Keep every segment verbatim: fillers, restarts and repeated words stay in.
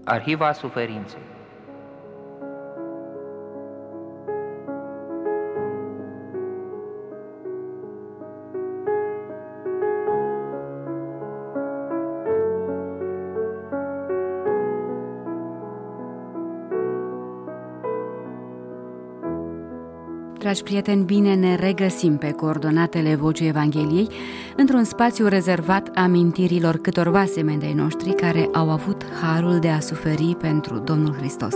Arhiva suferinței. Dragi prieteni, bine ne regăsim pe coordonatele Vocii Evangheliei într-un spațiu rezervat amintirilor câtorva semeni de-ai noștri care au avut harul de a suferi pentru Domnul Hristos.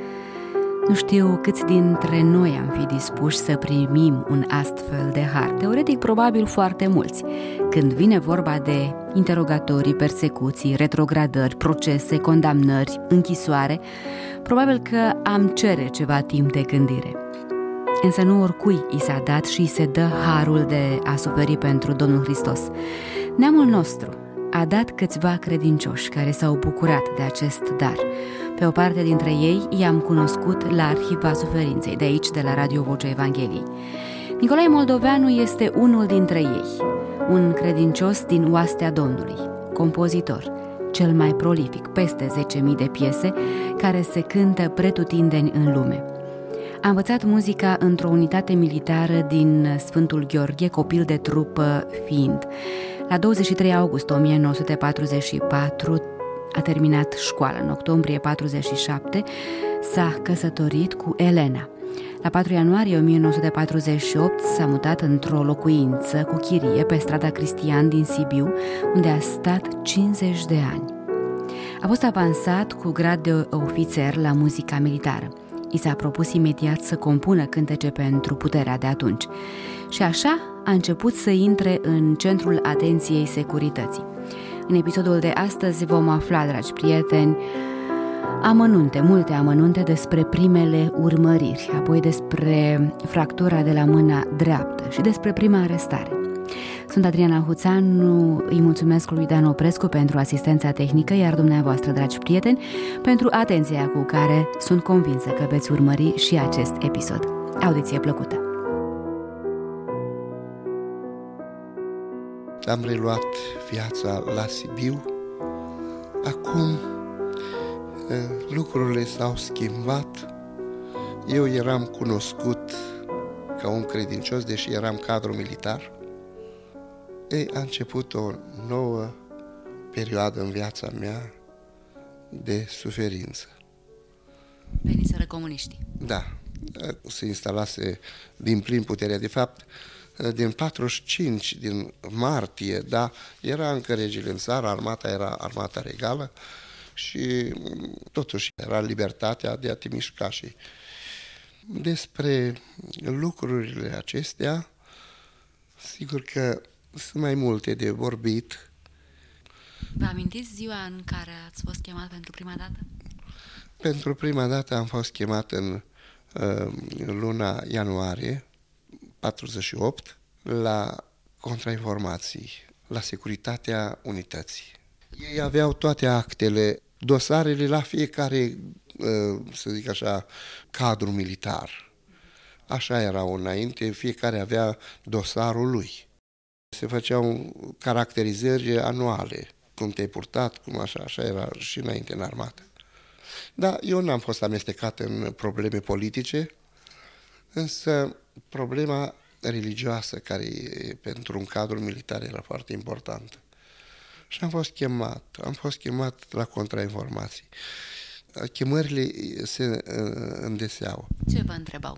Nu știu câți dintre noi am fi dispuși să primim un astfel de har. Teoretic, probabil foarte mulți. Când vine vorba de interogatorii, persecuții, retrogradări, procese, condamnări, închisoare, probabil că am cere ceva timp de gândire. Însă nu oricui i s-a dat și i se dă harul de a suferi pentru Domnul Hristos. Neamul nostru a dat câțiva credincioși care s-au bucurat de acest dar. Pe o parte dintre ei i-am cunoscut la Arhiva Suferinței, de aici, de la Radio Vocea Evangheliei. Nicolae Moldoveanu este unul dintre ei, un credincios din oastea Domnului, compozitor, cel mai prolific, peste zece mii de piese care se cântă pretutindeni în lume. A învățat muzica într-o unitate militară din Sfântul Gheorghe, copil de trupă fiind. La douăzeci și trei august o mie nouă sute patruzeci și patru a terminat școala. În octombrie patruzeci și șapte s-a căsătorit cu Elena. La patru ianuarie o mie nouă sute patruzeci și opt s-a mutat într-o locuință cu chirie pe strada Cristian din Sibiu, unde a stat cincizeci de ani. A fost avansat cu grad de ofițer la muzica militară. I s-a propus imediat să compună cântece pentru puterea de atunci. Și așa a început să intre în centrul atenției securității. În episodul de astăzi vom afla, dragi prieteni, amănunte, multe amănunte despre primele urmăriri, apoi despre fractura de la mâna dreaptă și despre prima arestare. Sunt Adriana Huțanu, îi mulțumesc lui Dan Oprescu pentru asistența tehnică, iar dumneavoastră, dragi prieteni, pentru atenția cu care sunt convinsă că veți urmări și acest episod. Audiție plăcută! Am reluat viața la Sibiu. Acum lucrurile s-au schimbat. Eu eram cunoscut ca un credincios, deși eram cadru militar. Ei, a început o nouă perioadă în viața mea de suferință. Veniseră comuniștii. Da, se instalase din plin puterea. De fapt, din patruzeci și cinci, din martie, da, era încă regele în țară, armata era armata regală și totuși era libertatea de a te mișca. Și despre lucrurile acestea, sigur că sunt mai multe de vorbit. Vă amintiți ziua în care ați fost chemat pentru prima dată? Pentru prima dată am fost chemat în uh, luna ianuarie patruzeci și opt la contrainformații, la securitatea unității. Ei aveau toate actele, dosarele la fiecare, uh, să zic așa, cadru militar. Așa erau înainte, fiecare avea dosarul lui. Se făceau caracterizări anuale, cum te-ai purtat, cum așa, așa era și înainte în armată. Dar eu n-am fost amestecat în probleme politice, însă problema religioasă, care pentru un cadru militar era foarte importantă. Și am fost chemat, am fost chemat la contrainformații. Chemările se îndeseau. Ce vă întrebau?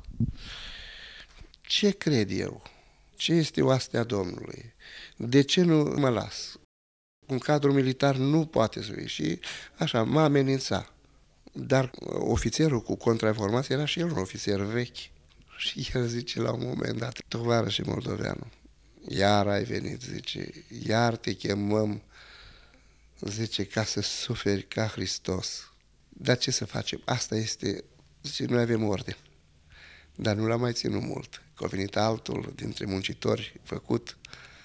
Ce cred eu? Ce este oastea Domnului? De ce nu mă las? Un cadru militar nu poate să fie. Și așa, mă amenința. Dar ofițerul cu contrainformație era și el un ofițer vechi. Și el zice la un moment dat: tovarășe Moldoveanu, iar ai venit, zice, iar te chemăm, zice, ca să suferi ca Hristos. Dar ce să facem? Asta este, zice, noi avem ordine. Dar nu l-a mai ținut mult. Că a venit altul dintre muncitori făcut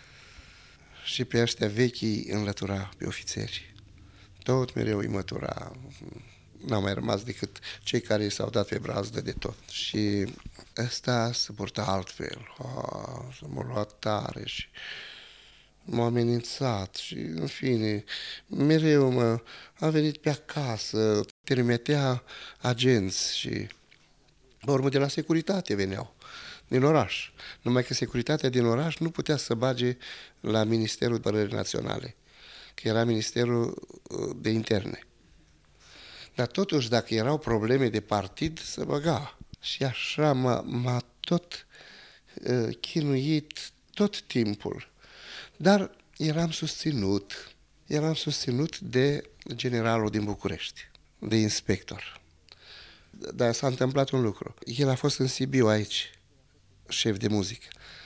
și pe ăștia vechii înlătura pe ofițeri. Tot mereu îi mătura. N-a mai rămas decât cei care s-au dat pe brazdă de tot. Și ăsta se purta altfel. Oh, s-a luat tare și m-a amenințat și, în fine, mereu mă, a venit pe acasă, trimitea agenți și, pe urmă, de la securitate veneau, din oraș. Numai că securitatea din oraș nu putea să bage la Ministerul Apărării Naționale, că era Ministerul de Interne. Dar totuși, dacă erau probleme de partid, se băga. Și așa m-a, m-a tot uh, chinuit tot timpul. Dar eram susținut, eram susținut de generalul din București, de inspector. Dar s-a întâmplat un lucru. El a fost în Sibiu aici, șef de muzică.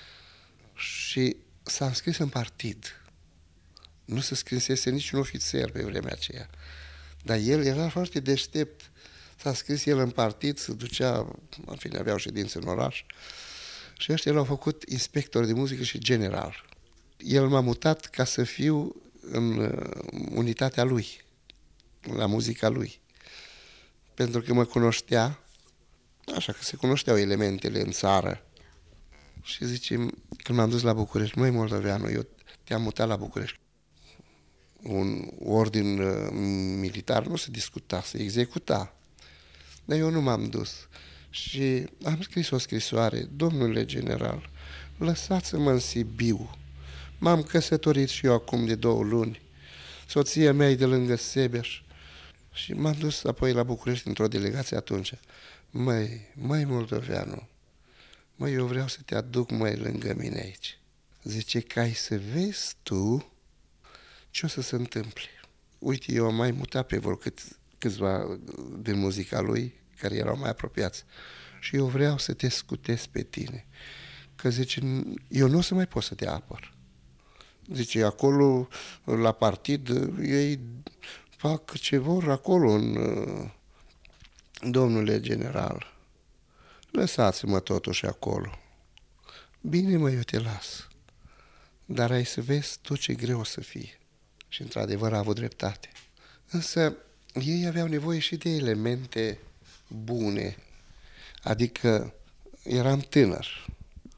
Și s-a înscris în partid. Nu se scrinsese niciun ofițer pe vremea aceea. Dar el era foarte deștept. S-a scris el în partid, se ducea, în fine, aveau ședințe în oraș. Și ăștia l-au făcut inspector de muzică și general. El m-a mutat ca să fiu în unitatea lui, la muzica lui. Pentru că mă cunoștea, așa că se cunoșteau elementele în țară. Și zice, când m-am dus la București, măi moldoveanu, eu te-am mutat la București. Un ordin uh, militar nu se discuta, se executa. Dar eu nu m-am dus. Și am scris o scrisoare, domnule general, lăsați-mă în Sibiu. M-am căsătorit și eu acum de două luni. Soția mea e de lângă Sebeș. Și m-am dus apoi la București într-o delegație atunci. Măi, măi moldoveanu, măi, eu vreau să te aduc, măi, lângă mine aici. Zice, că ai să vezi tu ce o să se întâmple. Uite, eu am mai mutat pe vreo cât, câțiva din muzica lui, care erau mai apropiați. Și eu vreau să te scutesc pe tine. Că zice, eu nu o să mai pot să te apăr. Zice, acolo, la partid, ei fac ce vor acolo, în, domnule general. Lăsați-mă totuși acolo. Bine, mă, eu te las. Dar ai să vezi tot ce greu o să fie. Și într-adevăr a avut dreptate. Însă ei aveau nevoie și de elemente bune. Adică eram tânăr.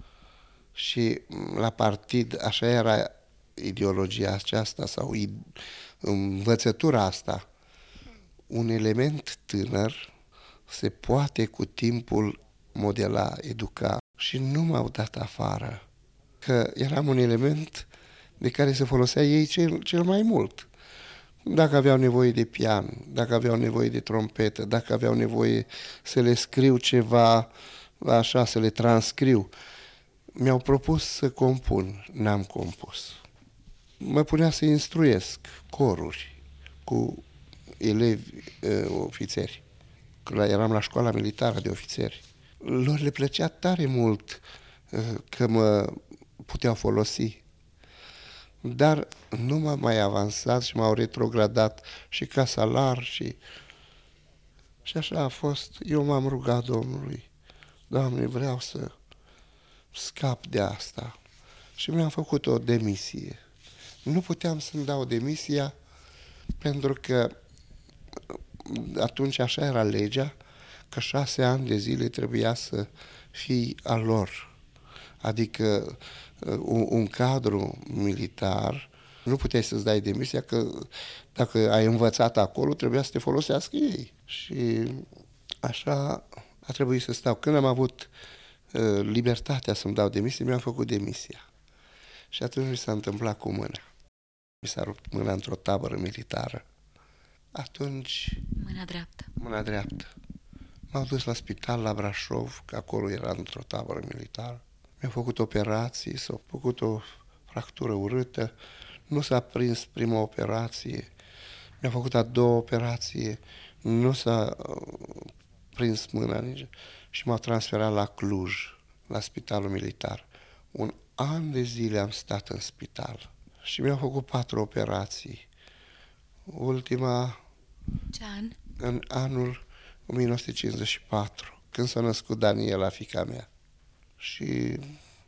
Și la partid, așa era ideologia aceasta sau învățătura asta. Un element tânăr se poate cu timpul modela, educa. Și nu m-au dat afară. Că eram un element de care se folosea ei cel, cel mai mult. Dacă aveau nevoie de pian, dacă aveau nevoie de trompetă, dacă aveau nevoie să le scriu ceva, așa, să le transcriu. Mi-au propus să compun, n-am compus. Mă punea să instruiesc coruri cu elevi uh, ofițeri. Când eram la școala militară de ofițeri. Lor le plăcea tare mult uh, că mă puteau folosi. Dar nu m-am mai avansat și m-au retrogradat și ca salar și... Și așa a fost. Eu m-am rugat Domnului, Doamne, vreau să scap de asta. Și mi-am făcut o demisie. Nu puteam să-mi dau demisia pentru că atunci așa era legea, că șase ani de zile trebuia să fii al lor. Adică un, un cadru militar, nu puteai să-ți dai demisia, că dacă ai învățat acolo, trebuia să te folosească ei. Și așa a trebuit să stau. Când am avut uh, libertatea să-mi dau demisie, mi-am făcut demisia. Și atunci mi s-a întâmplat cu mâna. Mi s-a rupt mâna într-o tabără militară. Atunci... Mâna dreaptă. Mâna dreaptă. M-au dus la spital la Brașov, că acolo era într-o tabără militară. Mi-au făcut operații, s-a făcut o fractură urâtă. Nu s-a prins prima operație. Mi-au făcut a doua operație. Nu s-a uh, prins mâna nici. Și m-au transferat la Cluj, la spitalul militar. Un an de zile am stat în spital. Și mi-au făcut patru operații. Ultima... Ce an? În anul o mie nouă sute cincizeci și patru, când s-a născut Daniela, fiica mea. Și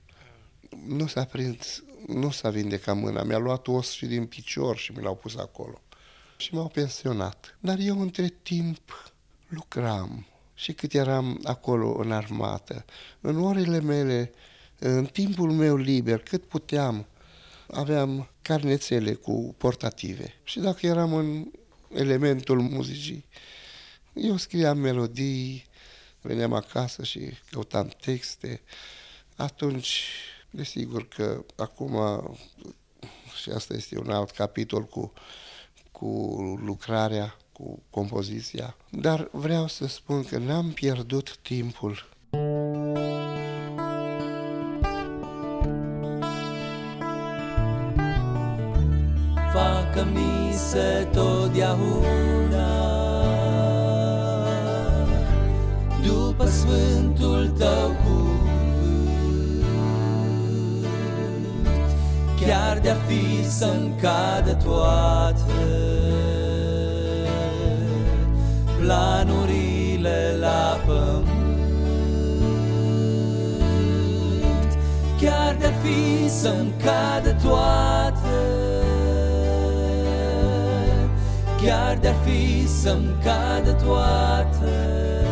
nu s-a prins, nu s-a vindecat mâna. Mi-a luat os și din picior și mi l-au pus acolo. Și m-au pensionat. Dar eu între timp lucram. Și cât eram acolo în armată, în orele mele, în timpul meu liber, cât puteam, aveam carnețele cu portative și dacă eram în elementul muzicii, eu scriam melodii, veneam acasă și căutam texte. Atunci, desigur că acum, și asta este un alt capitol cu, cu lucrarea, cu compoziția, dar vreau să spun că n-am pierdut timpul. Facă-mi să totdeauna după sfântul tău cuvânt, chiar de-ar fi să-mi cadă toate planurile la pământ, chiar de-ar fi să-mi cadă toate, chiar de-ar fi să-mi cadă toate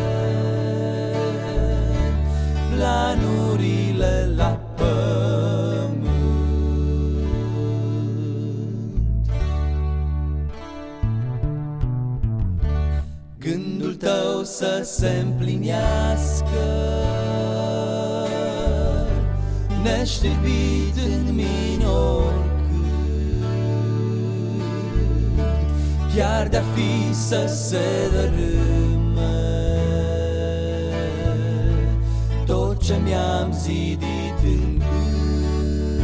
planurile la pământ. Gândul tău să se împlinească neștirbit în mine oricând, chiar de-ar fi să se dărâme tot ce mi-am zidit în gând,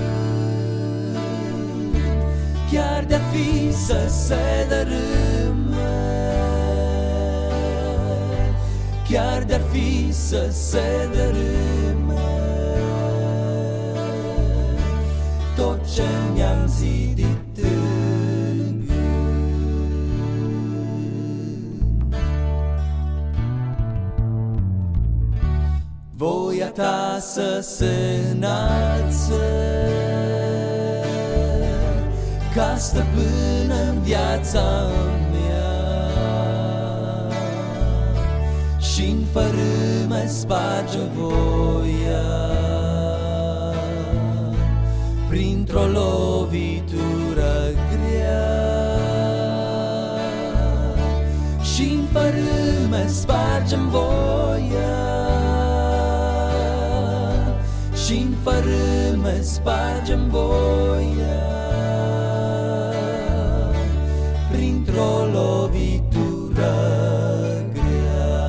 chiar de-ar fi să se dărâme, chiar de-ar fi să se dărâme tot ce mi-am zidit în gând. Voia ta să se înalțe ca stăpână în viața mea și-n fărâme sparge voia printr-o lovitură grea, și-n fărâme sparge-mi voia, și-n fărâme sparge-mi voia printr-o lovitură grea.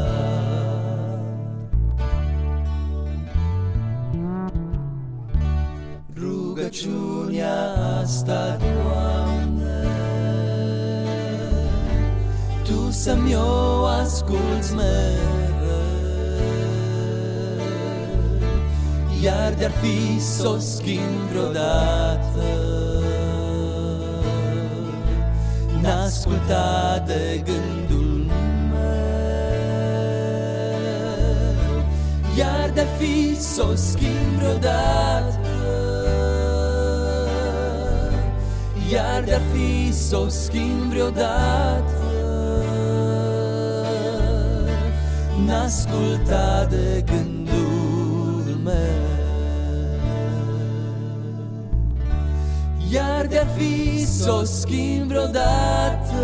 Rugăciunea asta, Doamne, Tu să-mi o asculți mereu, iar de-ar fi s-o schimb vreodată, n-asculta de gândul meu, iar de-ar fi s-o schimb vreodată, iar de-ar fi s-o schimb vreodată, n-asculta de gândul meu, iar de-ar fi s-o schimb vreodată,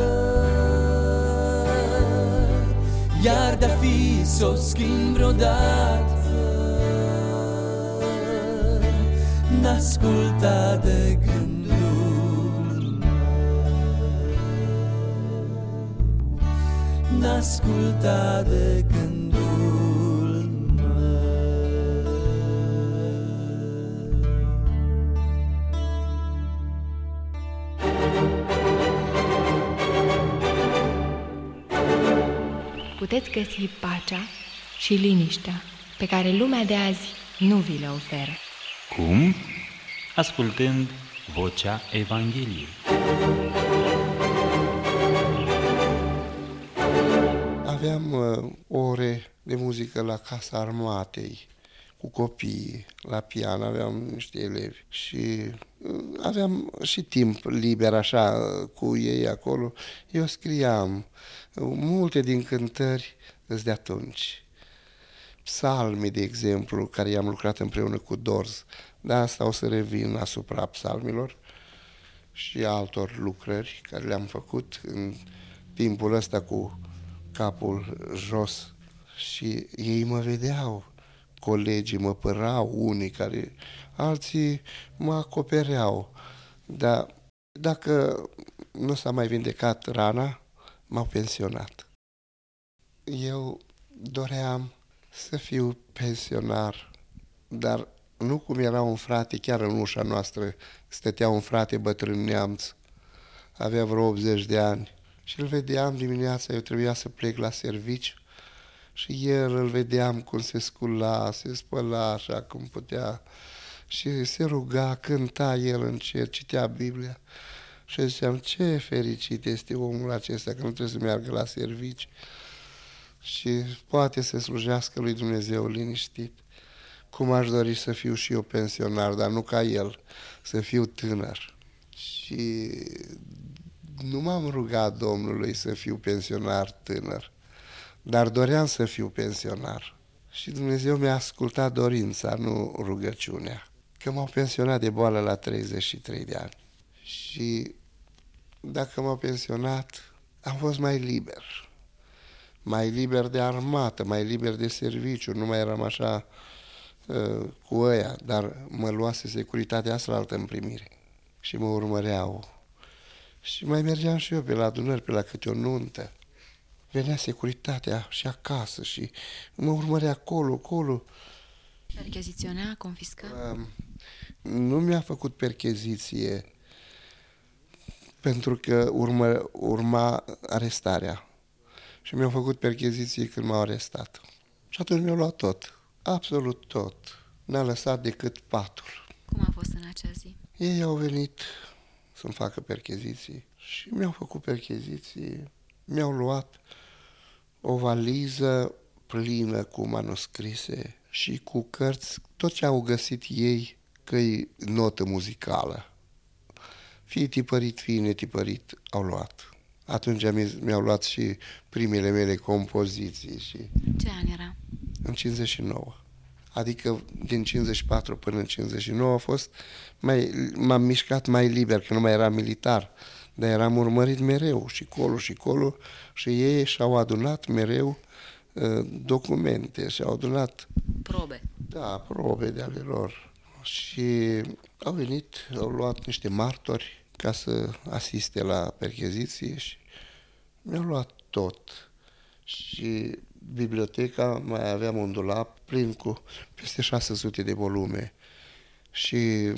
iar de-ar fi s-o schimb vreodată, n-asculta de gândul meu, n-asculta de gândul meu. Puteți găsi pacea și liniștea pe care lumea de azi nu vi le oferă. Cum? Ascultând vocea Evangheliei. Aveam uh, ore de muzică la Casa Armatei, cu copiii, la pian, aveam niște elevi și uh, aveam și timp liber așa uh, cu ei acolo. Eu scriam uh, multe din cântări îs de atunci. Psalmii, de exemplu, care i-am lucrat împreună cu Dorz, De asta o să revin asupra psalmilor și altor lucrări care le-am făcut în timpul ăsta cu capul jos. Și ei mă vedeau, colegii mă părau, unii care, alții mă acopereau. Dar dacă nu s-a mai vindecat rana, m-au pensionat. Eu doream să fiu pensionar, dar nu cum era un frate, chiar în ușa noastră stătea un frate bătrân neamț, avea vreo optzeci de ani și îl vedeam dimineața, eu trebuia să plec la servici și el îl vedeam cum se scula, se spăla așa cum putea și se ruga, cânta el în cer, citea Biblia și ziceam ce fericit este omul acesta că nu trebuie să meargă la servici și poate să slujească lui Dumnezeu liniștit. Cum aș dori să fiu și eu pensionar, dar nu ca el, să fiu tânăr. Și nu m-am rugat Domnului să fiu pensionar tânăr, dar doream să fiu pensionar. Și Dumnezeu mi-a ascultat dorința, nu rugăciunea, că m-au pensionat de boală la treizeci și trei de ani. Și dacă m-au pensionat, am fost mai liber. Mai liber de armată, mai liber de serviciu, nu mai eram așa uh, cu ăia, dar mă luase securitatea asta la altă în primire și mă urmăreau. Și mai mergeam și eu pe la adunări, pe la câte o nuntă. Venea securitatea și acasă și mă urmărea acolo, acolo. Percheziționea, confisca? Uh, nu mi-a făcut percheziție pentru că urmă, urma arestarea. Și mi-au făcut percheziție când m-au arestat. Și atunci mi-au luat tot, absolut tot. N-a lăsat decât patul. Cum a fost în acea zi? Ei au venit să-mi facă percheziții și mi-au făcut percheziții. Mi-au luat o valiză plină cu manuscrise și cu cărți, tot ce au găsit ei că-i notă muzicală. Fie tipărit, fie netipărit, au luat. Atunci mi-au luat și primele mele compoziții. Și ce an era? În cincizeci și nouă. Adică din cincizeci și patru până în cincizeci și nouă a fost, mai, m-am mișcat mai liber, că nu mai eram militar, dar eram urmărit mereu și colo și colo și ei și-au adunat mereu uh, documente, și-au adunat probe. Da, probe de ale lor. Și au venit, au luat niște martori ca să asiste la percheziție și mi-au luat tot. Și biblioteca, mai aveam un dulap plin cu peste șase sute de volume și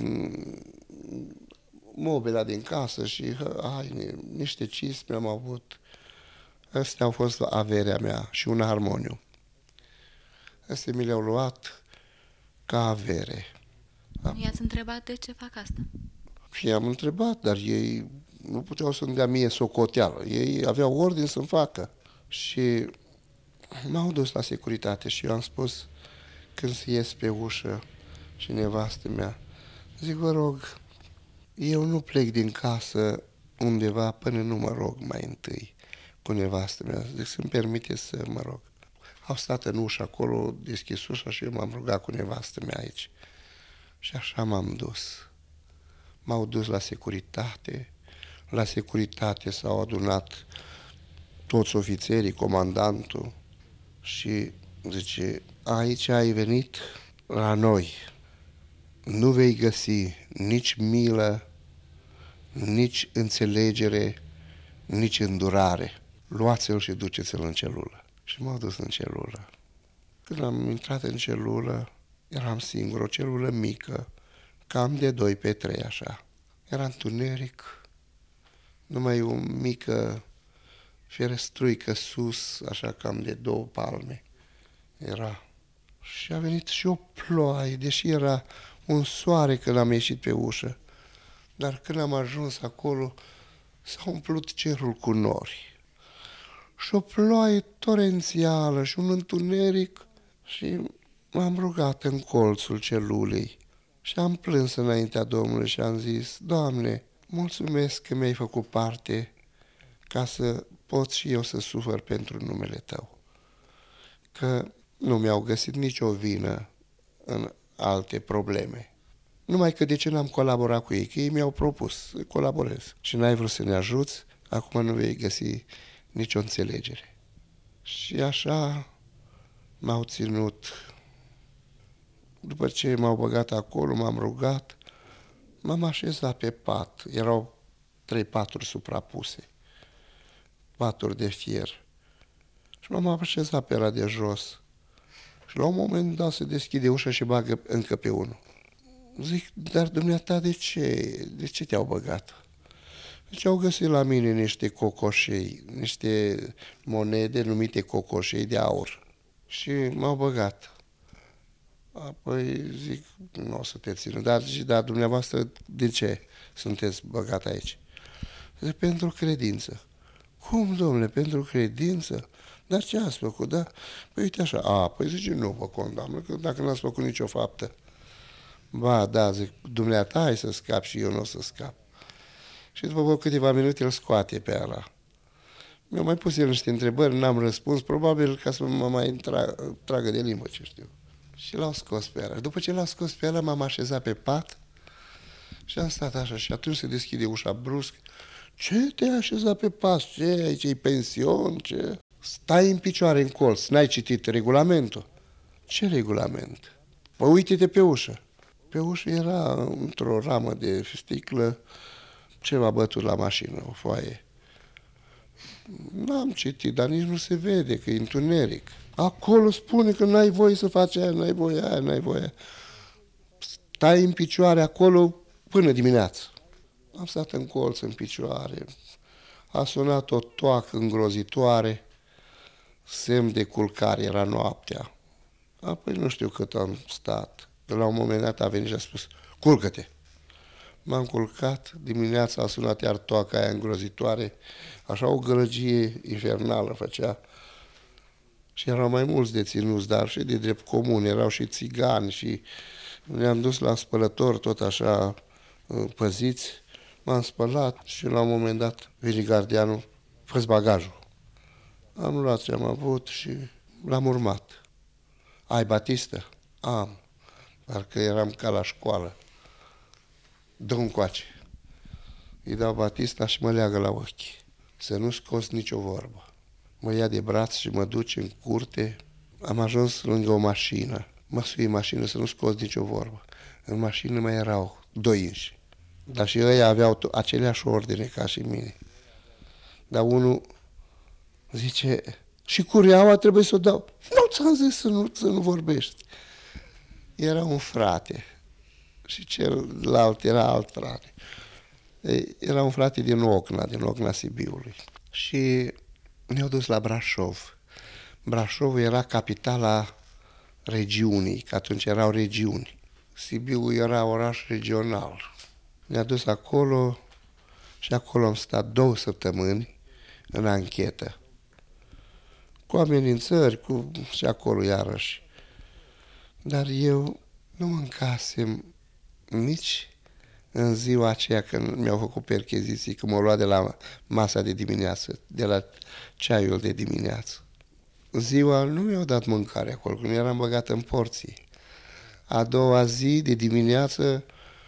mobila din casă și haine, niște cisme am avut. Astea au fost averea mea și un armoniu. Astea mi le-au luat ca avere. I-ați întrebat de ce fac asta? Și i-am întrebat, dar ei nu puteau să-mi dea mie socoteală. Ei aveau ordine să-mi facă. Și m-au dus la securitate și eu am spus, când se ies pe ușă și nevastă mea, zic, vă rog, eu nu plec din casă undeva până nu mă rog mai întâi cu nevastă mea. Zic, să-mi permite să mă rog. Au stat în ușă acolo, deschis ușa și eu m-am rugat cu nevastă mea aici. Și așa m-am dus. M-au dus la securitate. La securitate s-au adunat toți ofițerii, comandantul și zice, aici ai venit la noi. Nu vei găsi nici milă, nici înțelegere, nici îndurare. Luați-l și duceți-l în celulă. Și m-au dus în celulă. Când am intrat în celulă, eram singur, o celulă mică, cam de doi pe trei așa. Era întuneric, numai o mică ferestruică sus, așa cam de două palme era. Și a venit și o ploaie, deși era un soare când am ieșit pe ușă. Dar când am ajuns acolo, s-a umplut cerul cu nori. Și o ploaie torențială și un întuneric și m-am rugat în colțul celulei și am plâns înaintea Domnului și am zis, Doamne, mulțumesc că mi-ai făcut parte ca să pot și eu să sufăr pentru numele Tău. Că nu mi-au găsit nicio vină în alte probleme. Numai că de ce n-am colaborat cu ei? Că ei mi-au propus să colaborez. Și n-ai vrut să ne ajuți, acum nu vei găsi nicio înțelegere. Și așa m-au ținut. După ce m-au băgat acolo, m-am rugat, m-am așezat pe pat. Erau trei paturi suprapuse, paturi de fier. Și m-am așezat pe ăla de jos. Și la un moment dat se deschide ușa și bagă încă pe unul. Zic, dar dumneata, de ce? De ce te-au băgat? Deci au găsit la mine niște cocoșei, niște monede numite cocoșei de aur. Și m-au băgat. Apoi zic, nu o să te țin. Dar zic, dar dumneavoastră, de ce sunteți băgat aici? Zic, pentru credință. Cum, domnule, pentru credință? Dar ce ați făcut, da? Păi uite așa, a, păi zice, nu vă condamnă, că dacă n-ați făcut nicio faptă. Ba, da, zic, dumneata, hai să scap și eu nu o să scap. Și după câteva minute îl scoate pe ăla. Mi-a mai pus el niște întrebări, n-am răspuns, probabil ca să mă mai tra- tragă de limbă, ce știu. Și l-au scos pe ăla. După ce l-au scos pe ăla, m-am așezat pe pat și am stat așa. Și atunci se deschide ușa brusc. Ce te-ai așezat pe pat? Ce, aici e pension? Ce? Stai în picioare în colț, n-ai citit regulamentul? Ce regulament? Păi uite-te pe ușă. Pe ușă era într-o ramă de sticlă ceva bătut la mașină, o foaie. N-am citit, dar nici nu se vede, că e întuneric. Acolo spune că n-ai voie să faci aia, n-ai voie aia, n-ai voie. Stai în picioare acolo până dimineață. Am stat în colț, în picioare. A sunat o toacă îngrozitoare, semn de culcare, era noaptea. Apoi nu știu cât am stat. La un moment dat a venit și a spus, culcă-te. M-am culcat, dimineața a sunat iar toaca aia îngrozitoare, așa o gălăgie infernală făcea. Și erau mai mulți deținuți, dar și de drept comun, erau și țigani și ne-am dus la spălător tot așa păziți. M-am spălat și la un moment dat vine gardianul, fă-ți bagajul. Am luat ce am avut și l-am urmat. Ai batistă? Am. Parcă eram ca la școală. Dă-o încoace. Îi dau batista și mă leagă la ochi. Să nu scos nicio vorbă. Mă ia de braț și mă duce în curte. Am ajuns lângă o mașină. Mă sui în mașină să nu scos nicio vorbă. În mașină mai erau doi înși. Dar și ăia aveau aceleași ordine ca și mine. Dar unul zice, și cureaua trebuie să o dau. Nu ți-am zis să nu, să nu vorbești. Era un frate. Și celălalt era alt frate. Era un frate din Ocna, din Ocna Sibiului. Și ne-au dus la Brașov. Brașovul era capitala regiunii, că atunci erau regiuni. Sibiul era oraș regional. Ne-a dus acolo și acolo am stat două săptămâni în anchetă. Cu amenințări, cu... și acolo iarăși. Dar eu nu mâncasem nici în ziua aceea când mi-au făcut percheziții, când m-au luat de la masa de dimineață, de la ceaiul de dimineață. Ziua nu mi-au dat mâncare acolo, când eram băgat în porții. A doua zi de dimineață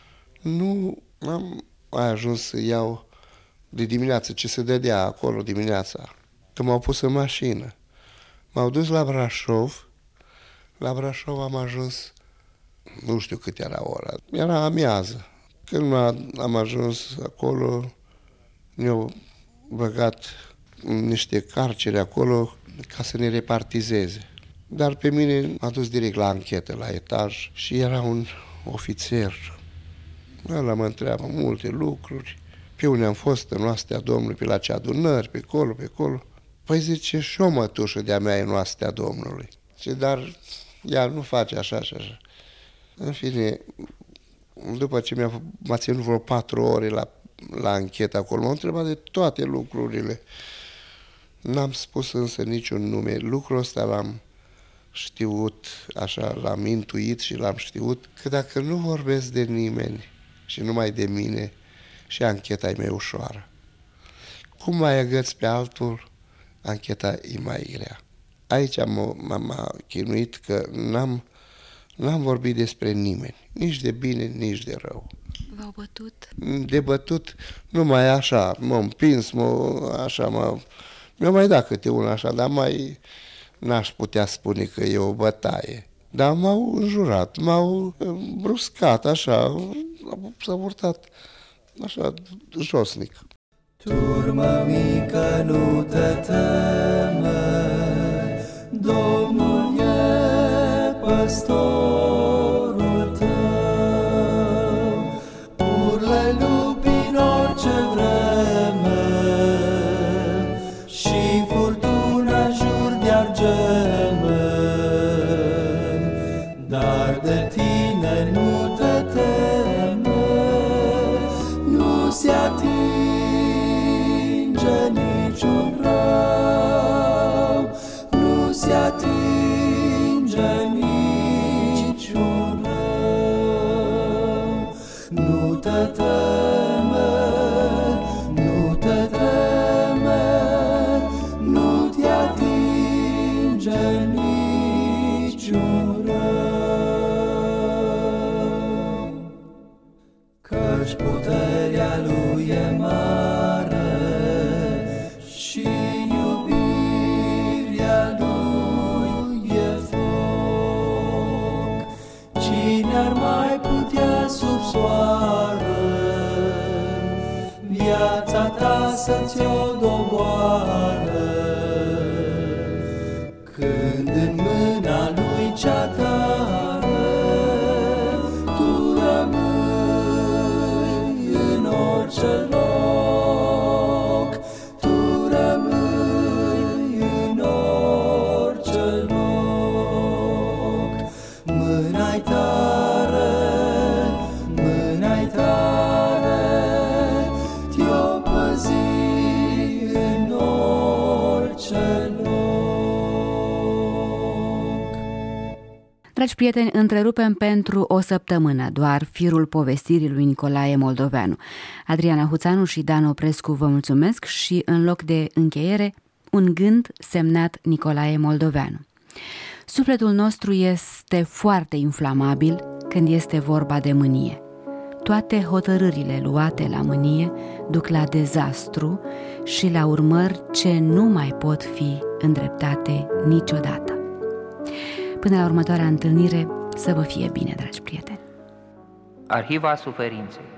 nu am ajuns să iau de dimineață ce se dădea acolo dimineața, că m-au pus în mașină. M-au dus la Brașov, la Brașov am ajuns, nu știu cât era ora, era amiază. Când am ajuns acolo, ne-au băgat niște carceri acolo ca să ne repartizeze. Dar pe mine m-a dus direct la anchetă, la etaj, și era un ofițer. Ăla mă întreabă multe lucruri, pe unde am fost în oastea Domnului, pe la ce adunări, pe colo, pe colo. Păi zice, și o mătușă de-a mea e în oastea Domnului. Și dar ea nu face așa și așa. În fine, după ce mi-a, m-a ținut vreo patru ore la, la anchetă acolo, m-au întrebat de toate lucrurile. N-am spus însă niciun nume. Lucrul ăsta l-am știut, așa, l-am intuit și l-am știut, că dacă nu vorbesc de nimeni și numai de mine, și ancheta e mai ușoară. Cum mai agăți pe altul, ancheta e mai grea. Aici m-am chinuit că n-am N-am vorbit despre nimeni, nici de bine, nici de rău. V-au bătut? De bătut, numai așa, m-am împins, mă, așa, mă, mi-a mai dat câte una așa, dar mai n-aș putea spune că e o bătaie. Dar m-au înjurat, m-au bruscat, așa, s-a purtat așa, josnic. Turmă mică, nu te teme, Domnul e păstorul tău. Urlă lupi în orice vreme și furtuna jur de argeme, dar de tine nu te teme, nu se atinge niciun rău, nu se atinge niciun rău. Nu te teme, nu te teme, nu te atinge niciun rău. Căci puterea lui e mare și iubirea lui e foc. Cine ar mai putea sub soare viața ta să-ți-o doboare, când în mâna lui cea tare tu rămâi în orice loc, tu rămâi în orice loc. Mâna-i tare, mâna-i tare, te-o păzi în orice loc. Dragi prieteni, întrerupem pentru o săptămână doar firul povestirii lui Nicolae Moldoveanu. Adriana Huțanu și Dan Oprescu vă mulțumesc și, în loc de încheiere, un gând semnat Nicolae Moldoveanu. Sufletul nostru este foarte inflamabil când este vorba de mânie. Toate hotărârile luate la mânie duc la dezastru și la urmări ce nu mai pot fi îndreptate niciodată. Până la următoarea întâlnire, să vă fie bine, dragi prieteni! Arhiva suferinței.